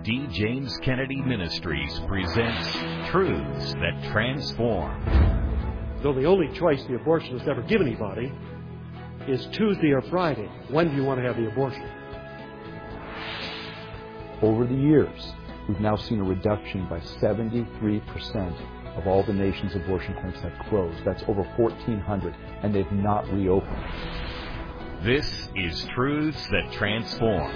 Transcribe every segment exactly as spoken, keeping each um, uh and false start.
D. James Kennedy Ministries presents Truths That Transform. Though the only choice the abortionist ever give anybody is Tuesday or Friday. When do you want to have the abortion? Over the years, we've now seen a reduction by seventy-three percent of all the nation's abortion clinics have closed. That's over fourteen hundred, and they've not reopened. This is Truths That Transform.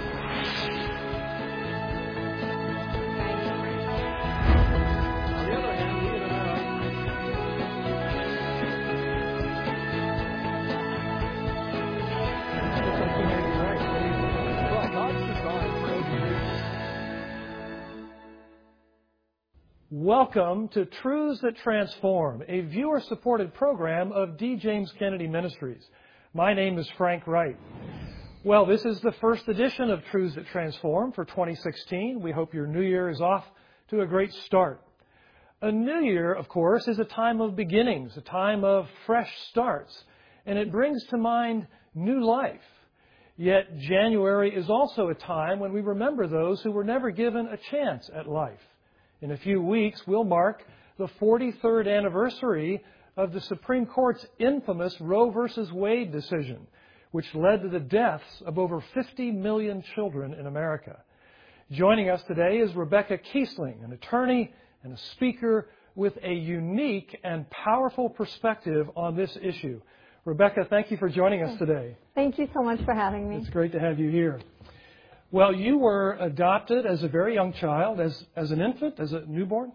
Welcome to Truths That Transform, a viewer-supported program of D. James Kennedy Ministries. My name is Frank Wright. Well, this is the first edition of Truths That Transform for twenty sixteen. We hope your new year is off to a great start. A new year, of course, is a time of beginnings, a time of fresh starts, and it brings to mind new life. Yet January is also a time when we remember those who were never given a chance at life. In a few weeks, we'll mark the forty-third anniversary of the Supreme Court's infamous Roe versus Wade decision, which led to the deaths of over fifty million children in America. Joining us today is Rebecca Kiesling, an attorney and a speaker with a unique and powerful perspective on this issue. Rebecca, thank you for joining us today. Thank you so much for having me. It's great to have you here. Well, you were adopted as a very young child, as, as an infant, as a newborn.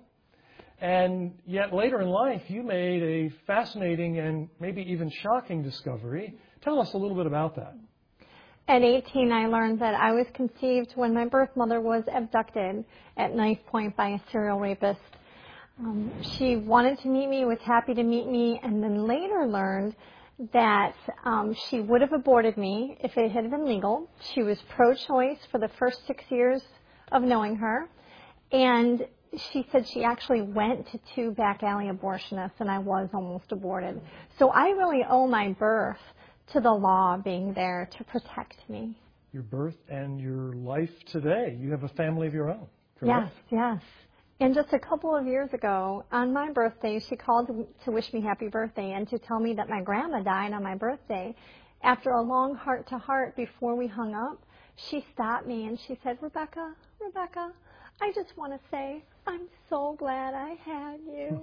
And yet later in life, you made a fascinating and maybe even shocking discovery. Tell us a little bit about that. At eighteen, I learned that I was conceived when my birth mother was abducted at knife point by a serial rapist. Um, she wanted to meet me, was happy to meet me, and then later learned that um, she would have aborted me if it had been legal. She was pro-choice for the first six years of knowing her. And she said she actually went to two back alley abortionists, and I was almost aborted. So I really owe my birth to the law being there to protect me. Your birth and your life today. You have a family of your own, correct? Yes, yes. And just a couple of years ago, on my birthday, she called to wish me happy birthday and to tell me that my grandma died on my birthday. After a long heart-to-heart before we hung up, she stopped me and she said, Rebecca, Rebecca, I just want to say I'm so glad I had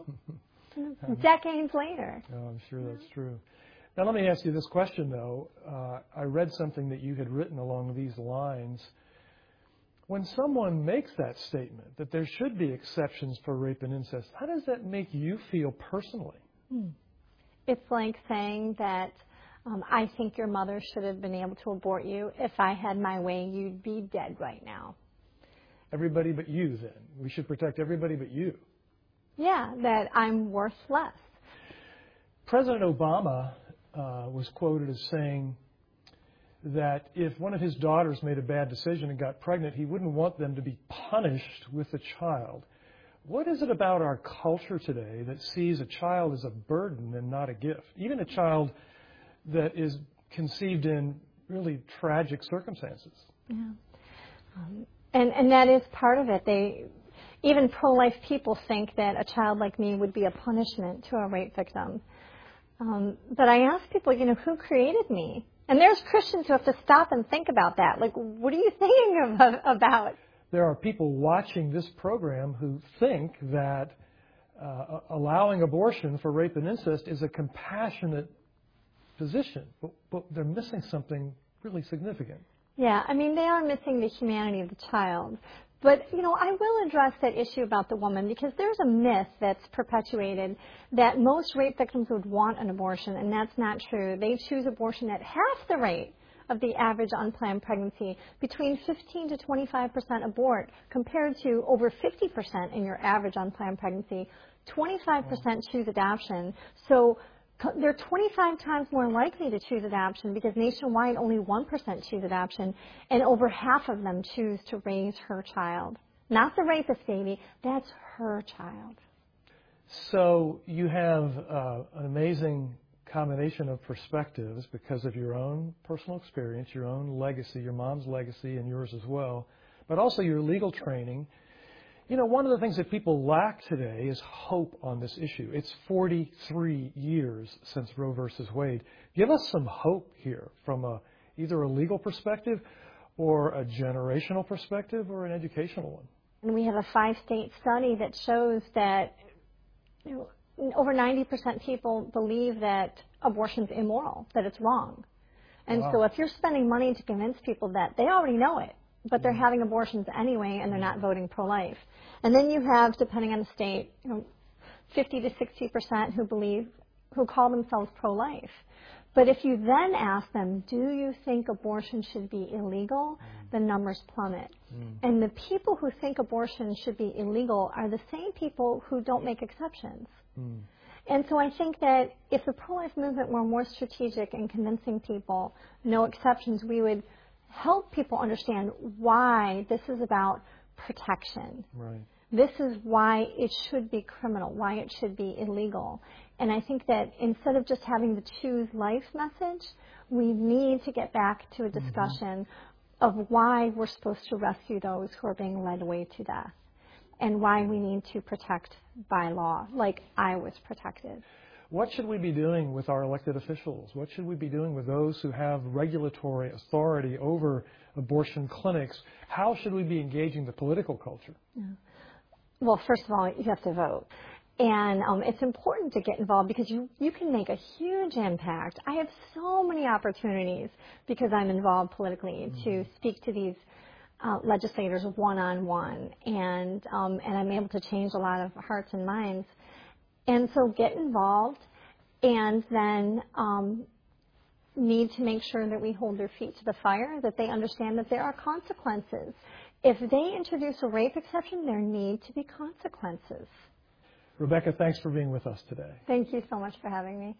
you. Decades later. Oh, I'm sure that's true. Now, let me ask you this question, though. Uh, I read something that you had written along these lines. When someone makes that statement, that there should be exceptions for rape and incest, how does that make you feel personally? Hmm. It's like saying that um, I think your mother should have been able to abort you. If I had my way, you'd be dead right now. Everybody but you, then. We should protect everybody but you. Yeah, that I'm worth less. President Obama uh, was quoted as saying that if one of his daughters made a bad decision and got pregnant, he wouldn't want them to be punished with the child. What is it about our culture today that sees a child as a burden and not a gift? Even a child that is conceived in really tragic circumstances. Yeah. Um, and, and that is part of it. They, even pro-life people think that a child like me would be a punishment to a rape victim. Um, but I ask people, you know, who created me? And there's Christians who have to stop and think about that. Like, what are you thinking of, about? There are people watching this program who think that uh, allowing abortion for rape and incest is a compassionate position, but, but they're missing something really significant. Yeah, I mean, they are missing the humanity of the child. But, you know, I will address that issue about the woman because there's a myth that's perpetuated that most rape victims would want an abortion, and that's not true. They choose abortion at half the rate of the average unplanned pregnancy, between fifteen to twenty-five percent abort, compared to over fifty percent in your average unplanned pregnancy. twenty-five percent choose adoption. So they're twenty-five times more likely to choose adoption because nationwide only one percent choose adoption, and over half of them choose to raise her child. Not the rapist baby, that's her child. So you have uh, an amazing combination of perspectives because of your own personal experience, your own legacy, your mom's legacy, and yours as well. but also your legal training. You know, one of the things that people lack today is hope on this issue. It's forty-three years since Roe versus Wade. Give us some hope here from a, either a legal perspective or a generational perspective or an educational one. And we have a five-state study that shows that you know, over ninety percent people believe that abortion's immoral, that it's wrong. And Wow. so if you're spending money to convince people that, they already know it, but they're having abortions anyway and they're not voting pro-life. And then you have, depending on the state, you know, fifty to sixty percent who believe, who call themselves pro-life. But if you then ask them, do you think abortion should be illegal? Mm. The numbers plummet. Mm. And the people who think abortion should be illegal are the same people who don't make exceptions. Mm. And so I think that if the pro-life movement were more strategic in convincing people, no exceptions, we would help people understand why this is about protection. Right. This is why it should be criminal, why it should be illegal. And I think that instead of just having the choose life message, we need to get back to a discussion mm-hmm. of why we're supposed to rescue those who are being led away to death and why we need to protect by law, like I was protected. What should we be doing with our elected officials? What should we be doing with those who have regulatory authority over abortion clinics? How should we be engaging the political culture? Yeah. Well, first of all, you have to vote. And um, it's important to get involved because you, you can make a huge impact. I have so many opportunities because I'm involved politically mm-hmm. to speak to these uh, legislators one-on-one. And, um, and I'm able to change a lot of hearts and minds. And so get involved and then um, need to make sure that we hold their feet to the fire, that they understand that there are consequences. If they introduce a rape exception, there need to be consequences. Rebecca, thanks for being with us today. Thank you so much for having me.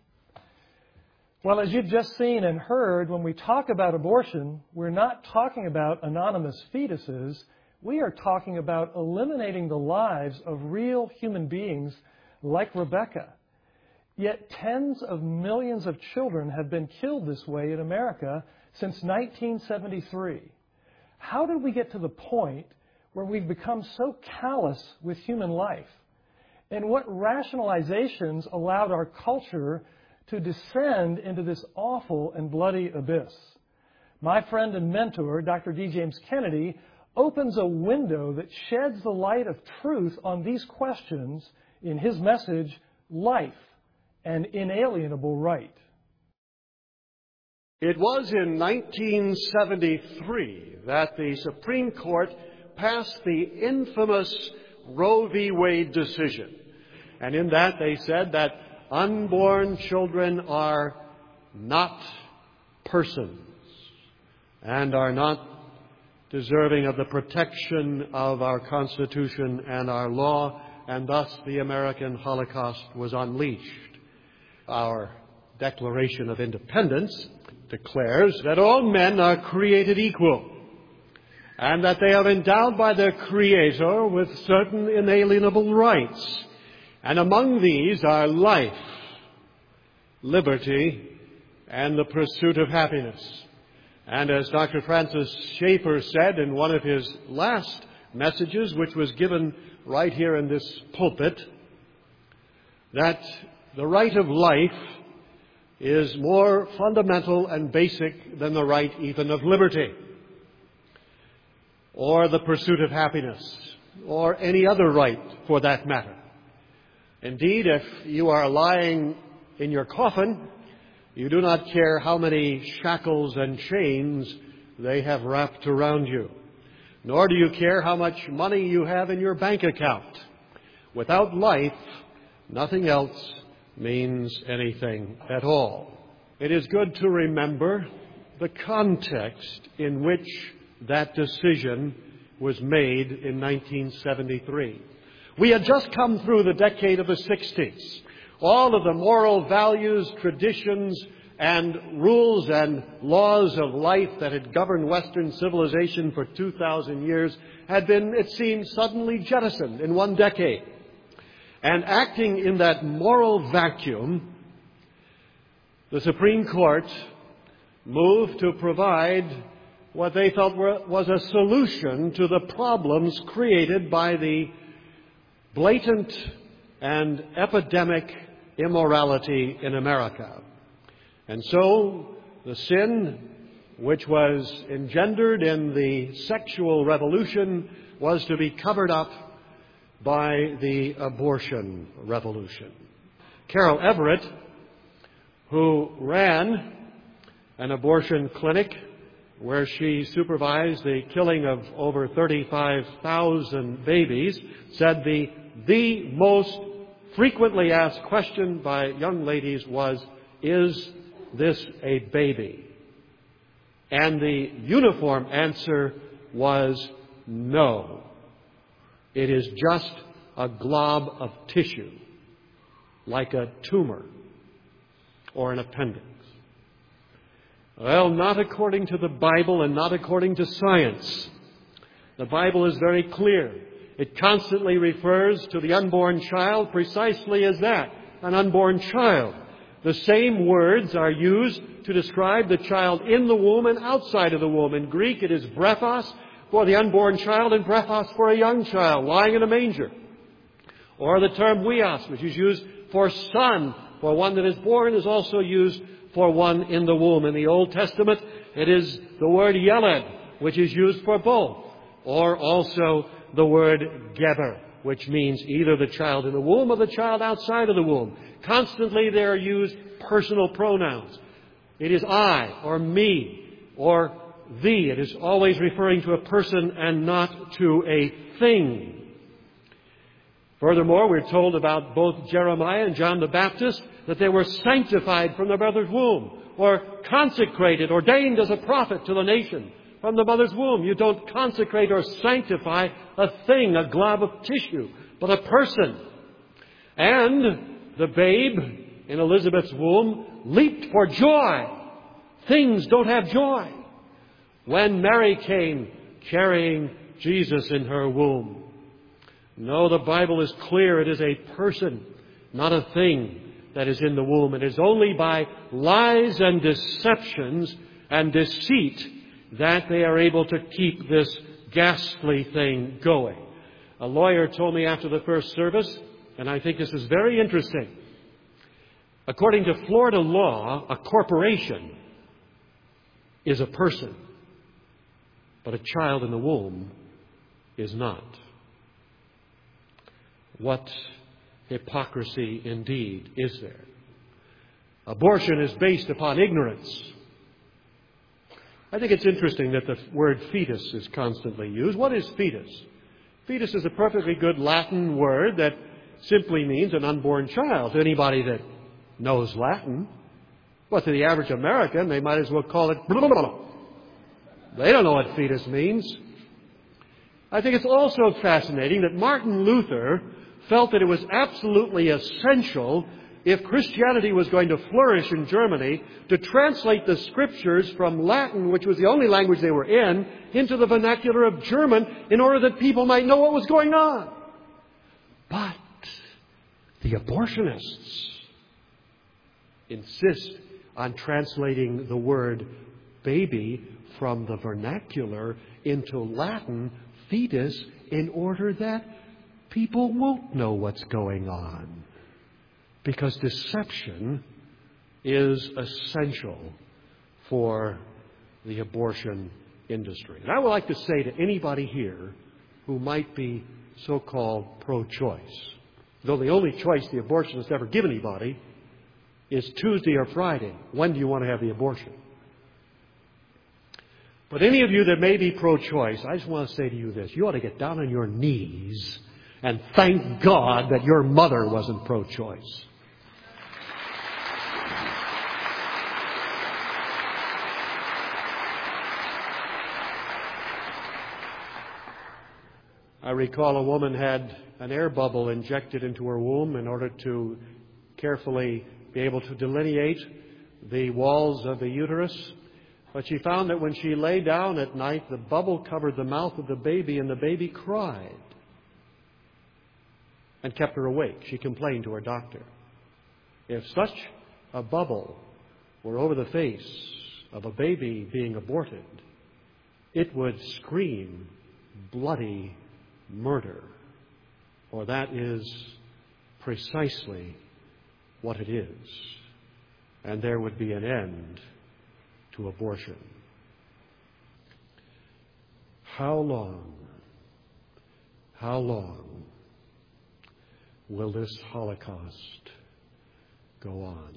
Well, as you've just seen and heard, when we talk about abortion, we're not talking about anonymous fetuses. We are talking about eliminating the lives of real human beings like Rebecca. Yet tens of millions of children have been killed this way in America since nineteen seventy-three. How did we get to the point where we've become so callous with human life? And what rationalizations allowed our culture to descend into this awful and bloody abyss? My friend and mentor, Doctor D. James Kennedy, opens a window that sheds the light of truth on these questions in his message, Life, an Inalienable Right. It was in nineteen seventy-three that the Supreme Court passed the infamous Roe v. Wade decision. And in that they said that unborn children are not persons and are not deserving of the protection of our Constitution and our law, and thus the American Holocaust was unleashed. Our Declaration of Independence declares that all men are created equal and that they are endowed by their Creator with certain inalienable rights. And among these are life, liberty, and the pursuit of happiness. And as Doctor Francis Schaeffer said in one of his last messages, which was given right here in this pulpit, that the right of life is more fundamental and basic than the right even of liberty, or the pursuit of happiness, or any other right for that matter. Indeed, if you are lying in your coffin, you do not care how many shackles and chains they have wrapped around you, nor do you care how much money you have in your bank account. Without life, nothing else means anything at all. It is good to remember the context in which that decision was made in nineteen seventy-three. We had just come through the decade of the sixties. All of the moral values, traditions, and rules and laws of life that had governed Western civilization for two thousand years had been, it seems, suddenly jettisoned in one decade. And acting in that moral vacuum, the Supreme Court moved to provide what they felt were, was a solution to the problems created by the blatant and epidemic immorality in America. And so the sin which was engendered in the sexual revolution was to be covered up by the abortion revolution. Carol Everett, who ran an abortion clinic where she supervised the killing of over thirty-five thousand babies, said the, the most frequently asked question by young ladies was, "Is this a baby?" And the uniform answer was no. It is just a glob of tissue, like a tumor or an appendix. Well, not according to the Bible and not according to science. The Bible is very clear. It constantly refers to the unborn child precisely as that, an unborn child. The same words are used to describe the child in the womb and outside of the womb. In Greek, it is brephos for the unborn child and brephos for a young child lying in a manger. Or the term huios, which is used for son, for one that is born, is also used for one in the womb. In the Old Testament, it is the word yeled, which is used for both. Or also the word geber, which means either the child in the womb or the child outside of the womb. Constantly there are used personal pronouns. It is I or me or thee. It is always referring to a person and not to a thing. Furthermore, we're told about both Jeremiah and John the Baptist that they were sanctified from their mother's womb, or consecrated, ordained as a prophet to the nation from the mother's womb. You don't consecrate or sanctify a thing, a glob of tissue, but a person. And the babe in Elizabeth's womb leaped for joy. Things don't have joy. When Mary came carrying Jesus in her womb. No, the Bible is clear. It is a person, not a thing, that is in the womb. It is only by lies and deceptions and deceit that they are able to keep this ghastly thing going. A lawyer told me after the first service, and I think this is very interesting. According to Florida law, a corporation is a person, but a child in the womb is not. What hypocrisy indeed is there? Abortion is based upon ignorance. I think it's interesting that the word fetus is constantly used. What is fetus? Fetus is a perfectly good Latin word that simply means an unborn child. To anybody that knows Latin, but to the average American, they might as well call it blah, blah, blah. They don't know what fetus means. I think it's also fascinating that Martin Luther felt that it was absolutely essential, if Christianity was going to flourish in Germany, to translate the Scriptures from Latin, which was the only language they were in, into the vernacular of German in order that people might know what was going on. But the abortionists insist on translating the word baby from the vernacular into Latin, fetus, in order that people won't know what's going on. Because deception is essential for the abortion industry. And I would like to say to anybody here who might be so-called pro-choice, though the only choice the abortionist ever give anybody is Tuesday or Friday. When do you want to have the abortion? But any of you that may be pro-choice, I just want to say to you this. You ought to get down on your knees and thank God that your mother wasn't pro-choice. I recall a woman had an air bubble injected into her womb in order to carefully be able to delineate the walls of the uterus. But she found that when she lay down at night, the bubble covered the mouth of the baby and the baby cried and kept her awake. She complained to her doctor. If such a bubble were over the face of a baby being aborted, it would scream bloody murder, for that is precisely what it is. And there would be an end to abortion. How long, how long will this Holocaust go on?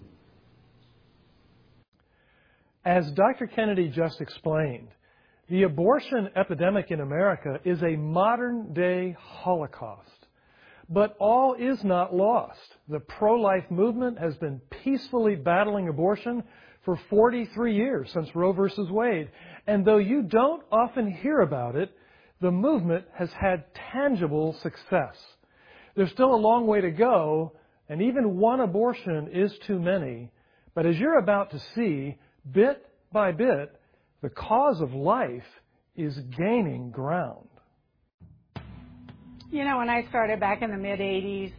As Doctor Kennedy just explained, the abortion epidemic in America is a modern-day Holocaust. But all is not lost. The pro-life movement has been peacefully battling abortion for forty-three years, since Roe versus Wade. And though you don't often hear about it, the movement has had tangible success. There's still a long way to go, and even one abortion is too many. But as you're about to see, bit by bit, the cause of life is gaining ground. You know, when I started back in the mid-eighties,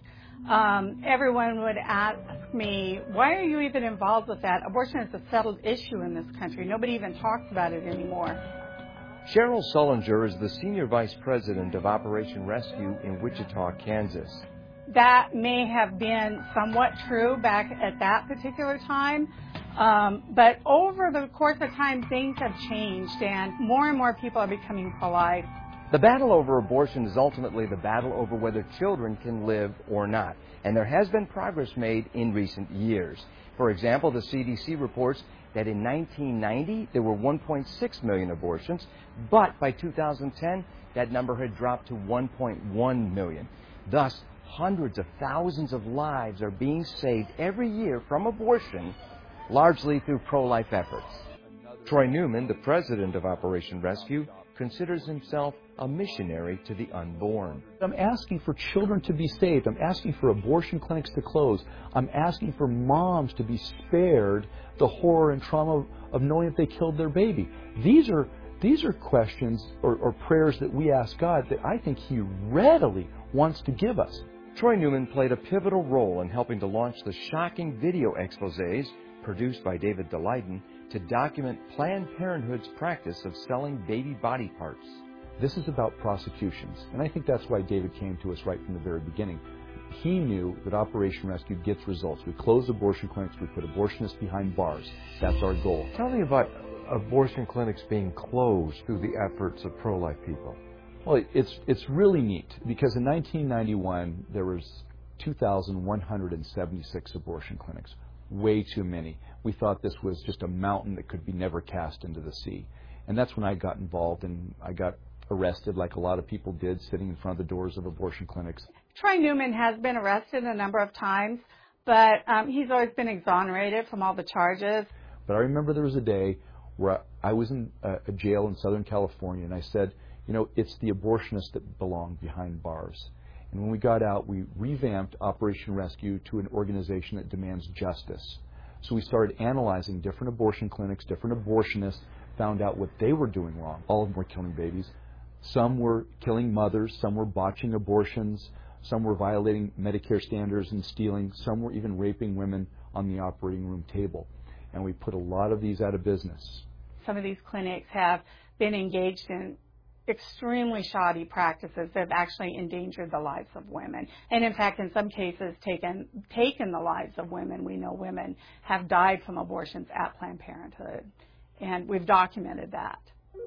um, everyone would ask me, why are you even involved with that? Abortion is a settled issue in this country. Nobody even talks about it anymore. Cheryl Sullinger is the Senior Vice President of Operation Rescue in Wichita, Kansas. That may have been somewhat true back at that particular time, um, but over the course of time, things have changed, and more and more people are becoming pro-life. The battle over abortion is ultimately the battle over whether children can live or not, and there has been progress made in recent years. For example, the C D C reports that in nineteen ninety there were one point six million abortions, but by two thousand ten that number had dropped to one point one million. Thus, hundreds of thousands of lives are being saved every year from abortion, largely through pro-life efforts. Troy Newman, the president of Operation Rescue, considers himself a missionary to the unborn. I'm asking for children to be saved. I'm asking for abortion clinics to close. I'm asking for moms to be spared the horror and trauma of knowing if they killed their baby. These are these are questions or, or prayers that we ask God that I think He readily wants to give us. Troy Newman played a pivotal role in helping to launch the shocking video exposés produced by David Daleiden to document Planned Parenthood's practice of selling baby body parts. This is about prosecutions, and I think that's why David came to us right from the very beginning. He knew that Operation Rescue gets results. We close abortion clinics, we put abortionists behind bars. That's our goal. Tell me about abortion clinics being closed through the efforts of pro-life people. Well, it's it's really neat because in nineteen ninety-one there was two thousand one hundred seventy-six abortion clinics. Way too many. We thought this was just a mountain that could be never cast into the sea. And that's when I got involved, and I got arrested like a lot of people did, sitting in front of the doors of abortion clinics. Troy Newman has been arrested a number of times, but um, he's always been exonerated from all the charges. But I remember there was a day where I was in a, a jail in Southern California, and I said, you know, it's the abortionists that belong behind bars. And when we got out, we revamped Operation Rescue to an organization that demands justice. So we started analyzing different abortion clinics, different abortionists, found out what they were doing wrong. All of them were killing babies. Some were killing mothers. Some were botching abortions. Some were violating Medicare standards and stealing. Some were even raping women on the operating room table. And we put a lot of these out of business. Some of these clinics have been engaged in extremely shoddy practices that have actually endangered the lives of women. And in fact, in some cases, taken taken the lives of women. We know women have died from abortions at Planned Parenthood. And we've documented that.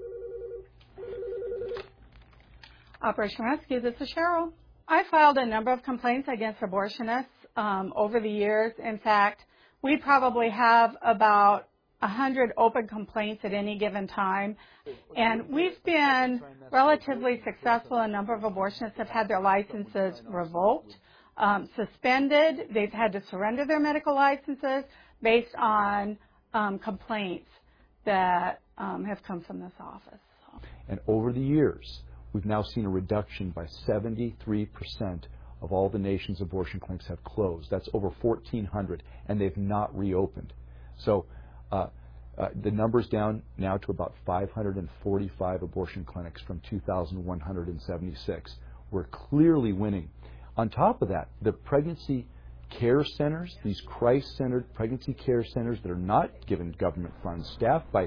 Operation Rescue, this is Cheryl. I filed a number of complaints against abortionists um, over the years. In fact, we probably have about one hundred open complaints at any given time. And we've been relatively successful. A number of abortionists have had their licenses revoked, um, suspended. They've had to surrender their medical licenses based on um, complaints that um, have come from this office. So. And over the years, we've now seen a reduction by seventy-three percent of all the nation's abortion clinics have closed. That's over fourteen hundred, and they've not reopened. So uh, uh, the number's down now to about five hundred forty-five abortion clinics from two thousand one hundred seventy-six. We're clearly winning. On top of that, the pregnancy care centers, these Christ-centered pregnancy care centers that are not given government funds, staffed by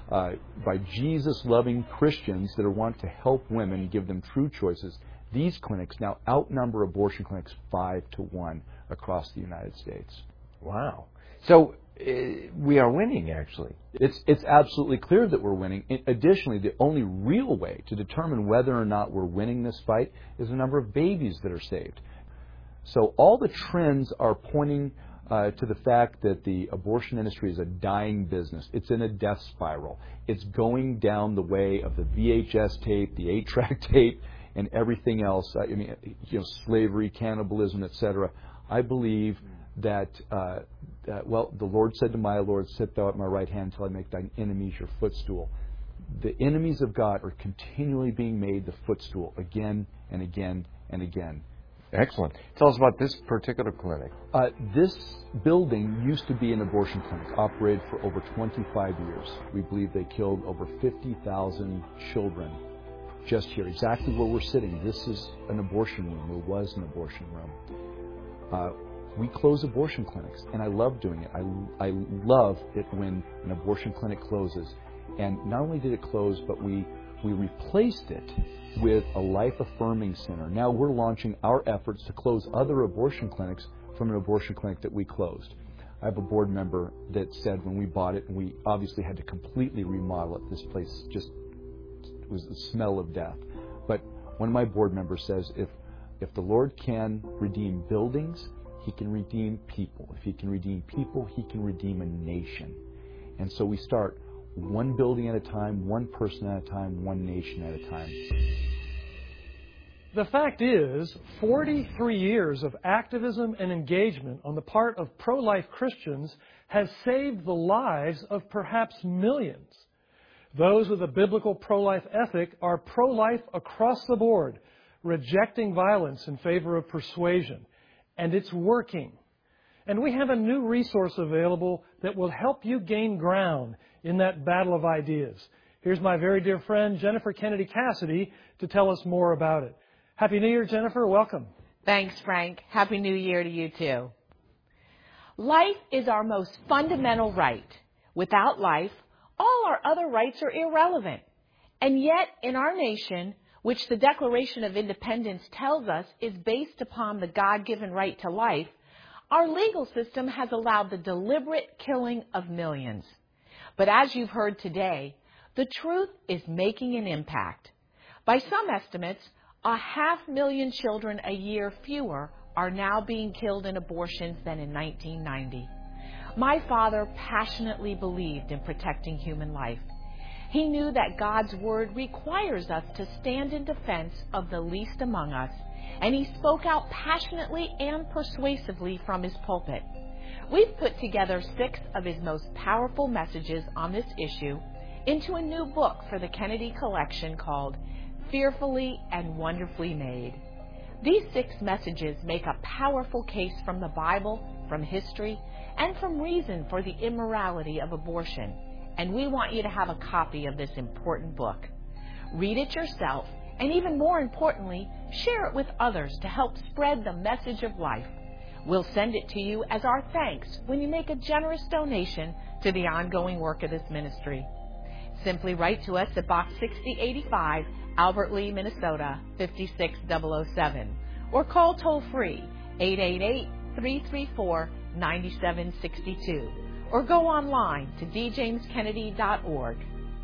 uh, by Jesus-loving Christians that want to help women and give them true choices. These clinics now outnumber abortion clinics five to one across the United States. Wow. So uh, we are winning, actually. It's it's absolutely clear that we're winning. Additionally, the only real way to determine whether or not we're winning this fight is the number of babies that are saved. So all the trends are pointing uh, to the fact that the abortion industry is a dying business. It's in a death spiral. It's going down the way of the V H S tape, the eight track tape, and everything else. I mean, you know, slavery, cannibalism, et cetera. I believe that, uh, that, well, the Lord said to my Lord, sit thou at my right hand until I make thine enemies your footstool. The enemies of God are continually being made the footstool again and again and again. Excellent. Tell us about this particular clinic. Uh, this building used to be an abortion clinic, operated for over twenty-five years. We believe they killed over fifty thousand children just here, exactly where we're sitting. This is an abortion room, or was an abortion room. Uh, we close abortion clinics, and I love doing it. I, I love it when an abortion clinic closes. And not only did it close, but we, we replaced it with a life-affirming center. Now we're launching our efforts to close other abortion clinics from an abortion clinic that we closed. I have a board member that said when we bought it, and we obviously had to completely remodel it, this place just was the smell of death. But one of my board members says, if if the Lord can redeem buildings, He can redeem people. If He can redeem people, He can redeem a nation. And so we start one building at a time, one person at a time, one nation at a time. The fact is, forty-three years of activism and engagement on the part of pro-life Christians has saved the lives of perhaps millions. Those with a biblical pro-life ethic are pro-life across the board, rejecting violence in favor of persuasion. And it's working. And we have a new resource available that will help you gain ground in that battle of ideas. Here's my very dear friend, Jennifer Kennedy Cassidy, to tell us more about it. Happy New Year, Jennifer. Welcome. Thanks, Frank. Happy New Year to you, too. Life is our most fundamental right. Without life, all our other rights are irrelevant. And yet, in our nation, which the Declaration of Independence tells us is based upon the God-given right to life, our legal system has allowed the deliberate killing of millions. But as you've heard today, the truth is making an impact. By some estimates, a half million children a year fewer are now being killed in abortions than in nineteen ninety. My father passionately believed in protecting human life. He knew that God's Word requires us to stand in defense of the least among us, and he spoke out passionately and persuasively from his pulpit. We've put together six of his most powerful messages on this issue into a new book for the Kennedy Collection called Fearfully and Wonderfully Made. These six messages make a powerful case from the Bible, from history, and from reason for the immorality of abortion. And we want you to have a copy of this important book. Read it yourself, and even more importantly, share it with others to help spread the message of life. We'll send it to you as our thanks when you make a generous donation to the ongoing work of this ministry. Simply write to us at Box sixty eighty-five, Albert Lea, Minnesota, five six zero zero seven, or call toll-free eight eight eight, three three four, nine seven six two, or go online to d james kennedy dot org.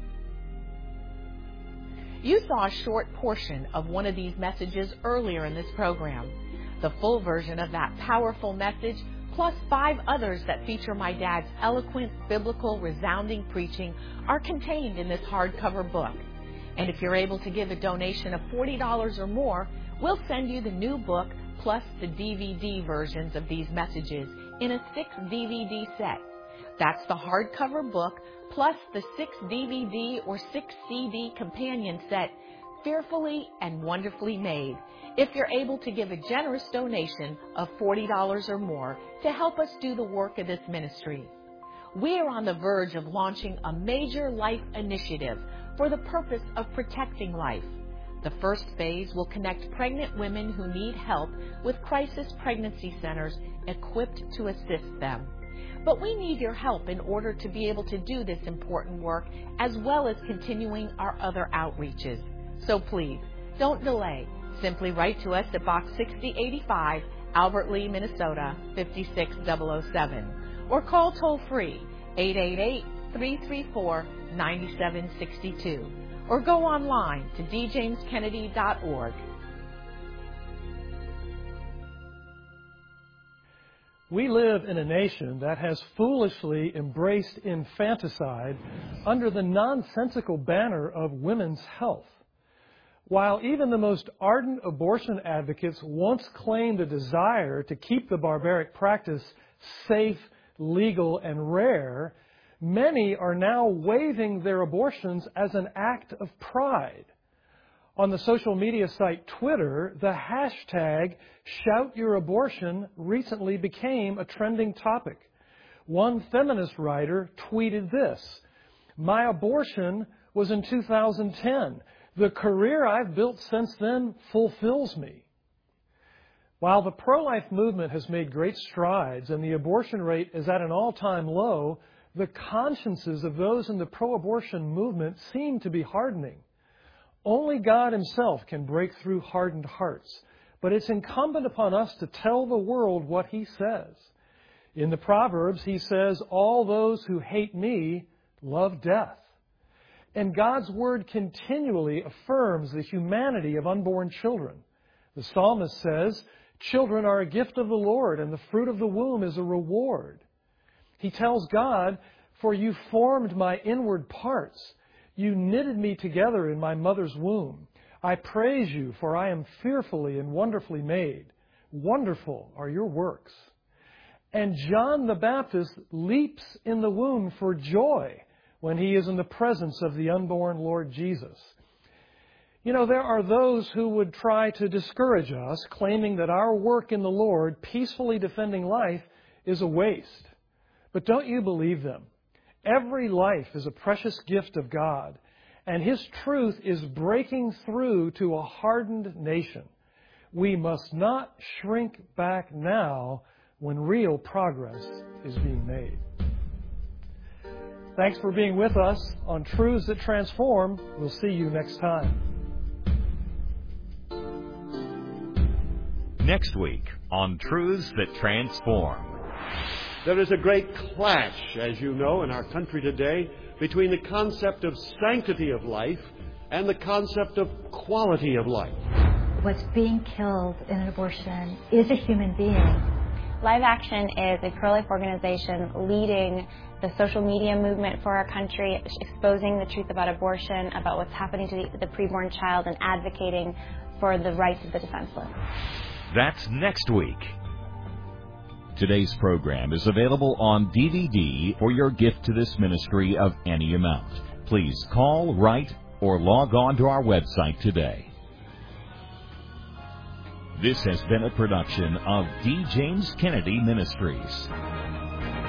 You saw a short portion of one of these messages earlier in this program. The full version of that powerful message, plus five others that feature my dad's eloquent, biblical, resounding preaching, are contained in this hardcover book. And if you're able to give a donation of forty dollars or more, we'll send you the new book plus the D V D versions of these messages in a six D V D set. That's the hardcover book plus the six D V D or six C D companion set, Fearfully and Wonderfully Made, if you're able to give a generous donation of forty dollars or more to help us do the work of this ministry. We are on the verge of launching a major life initiative for the purpose of protecting life. The first phase will connect pregnant women who need help with crisis pregnancy centers equipped to assist them. But we need your help in order to be able to do this important work, as well as continuing our other outreaches. So please, don't delay. Simply write to us at Box sixty eighty-five, Albert Lea, Minnesota, five six zero zero seven, or call toll-free eight eight eight, three three four, nine seven six two, or go online to d james kennedy dot org. We live in a nation that has foolishly embraced infanticide under the nonsensical banner of women's health. While even the most ardent abortion advocates once claimed a desire to keep the barbaric practice safe, legal, and rare, many are now waiving their abortions as an act of pride. On the social media site Twitter, the hashtag #ShoutYourAbortion recently became a trending topic. One feminist writer tweeted this: "My abortion was in two thousand ten. The career I've built since then fulfills me." While the pro-life movement has made great strides and the abortion rate is at an all-time low, the consciences of those in the pro-abortion movement seem to be hardening. Only God Himself can break through hardened hearts, but it's incumbent upon us to tell the world what He says. In the Proverbs, He says, "All those who hate me love death." And God's Word continually affirms the humanity of unborn children. The psalmist says, "Children are a gift of the Lord, and the fruit of the womb is a reward." He tells God, "For you formed my inward parts. You knitted me together in my mother's womb. I praise you, for I am fearfully and wonderfully made. Wonderful are your works." And John the Baptist leaps in the womb for joy when he is in the presence of the unborn Lord Jesus. You know, there are those who would try to discourage us, claiming that our work in the Lord, peacefully defending life, is a waste. But don't you believe them. Every life is a precious gift of God, and His truth is breaking through to a hardened nation. We must not shrink back now when real progress is being made. Thanks for being with us on Truths That Transform. We'll see you next time. Next week on Truths That Transform. There is a great clash, as you know, in our country today between the concept of sanctity of life and the concept of quality of life. What's being killed in an abortion is a human being. Live Action is a pro-life organization leading the social media movement for our country, exposing the truth about abortion, about what's happening to the, the preborn child, and advocating for the rights of the defenseless. That's next week. Today's program is available on D V D for your gift to this ministry of any amount. Please call, write, or log on to our website today. This has been a production of D. James Kennedy Ministries.